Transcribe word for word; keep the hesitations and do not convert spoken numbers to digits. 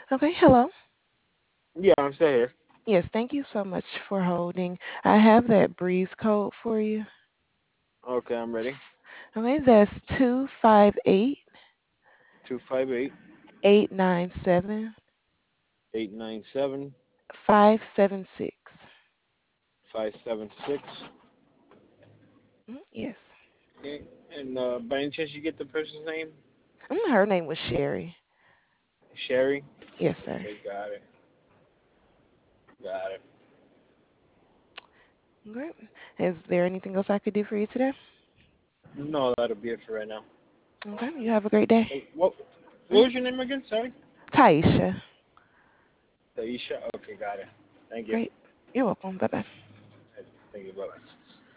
Okay, hello. Yeah, I'm still here. Yes, thank you so much for holding. I have that breeze code for you. Okay, I'm ready. Okay, that's two five eight Two five eight eight nine seven eight nine seven five seven six. five seven six. Mm, yes. Okay. And uh, by any chance you get the person's name? Mm, her name was Sherry. Sherry. Yes, sir. Okay, got it. Got it. Great. Is there anything else I could do for you today? No, that'll be it for right now. Okay, you have a great day. Hey, what? What Mm, was your name again? Sorry. Taisha. Taisha. Okay, got it. Thank you. Great. You're welcome. Bye bye. Thank you. Bye bye.